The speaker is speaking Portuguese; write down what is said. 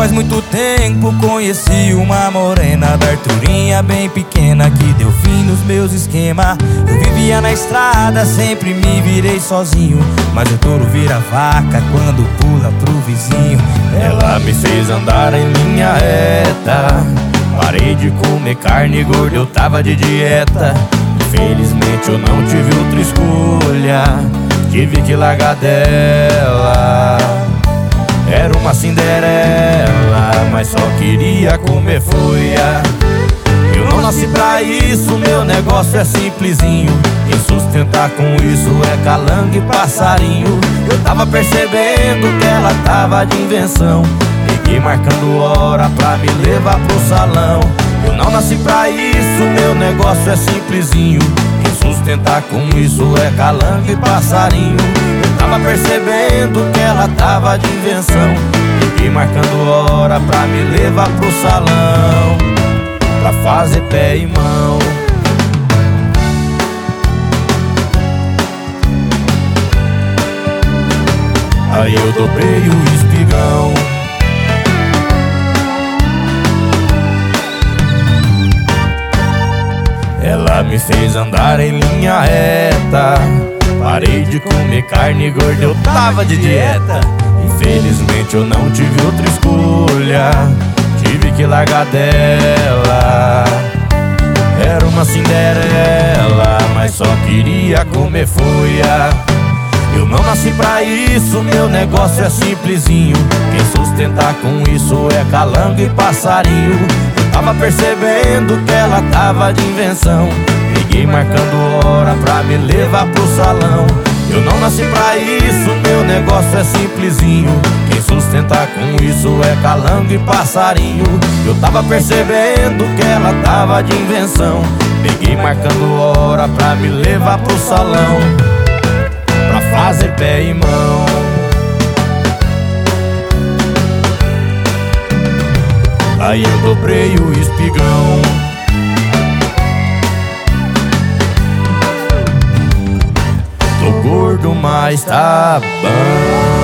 faz muito tempo conheci uma morena da Arturinha bem pequena que deu fim nos meus esquemas. Eu vivia na estrada, sempre me virei sozinho, mas o touro vira vaca quando pula pro vizinho. Ela me fez andar em linha reta, parei de comer carne gorda, eu tava de dieta. Infelizmente eu não tive outra escolha, tive que largar dela. Era uma Cinderela, mas só queria comer folha. Eu não nasci pra isso, meu negócio é simplesinho. Quem sustentar com isso é calango e passarinho. Eu tava percebendo que ela tava de invenção, liguei marcando hora pra me levar pro salão. Eu não nasci pra isso, meu negócio é simplesinho. Quem sustentar com isso é calango e passarinho. Eu tava percebendo que ela tava de invenção, liguei marcando hora pra me levar pro salão, pra fazer pé e mão. Aí eu dobrei o espigão. Ela me fez andar em linha reta, parei de comer carne gorda, eu tava de dieta. Infelizmente eu não tive outra escolha, tive que largar dela. Era uma Cinderela, mas só queria comer folha. Eu não nasci pra isso, meu negócio é simplesinho. Quem sustentar com isso é calango e passarinho. Eu tava percebendo que ela tava de invenção, liguei marcando hora pra me levar pro salão. Eu não nasci pra isso, meu negócio é simplesinho. Quem sustentar com isso é calango e passarinho. Eu tava percebendo que ela tava de invenção, liguei marcando hora pra me levar pro salão, pra fazer pé e mão. Aí eu dobrei o espigão. Tô gordo, mas tá bom.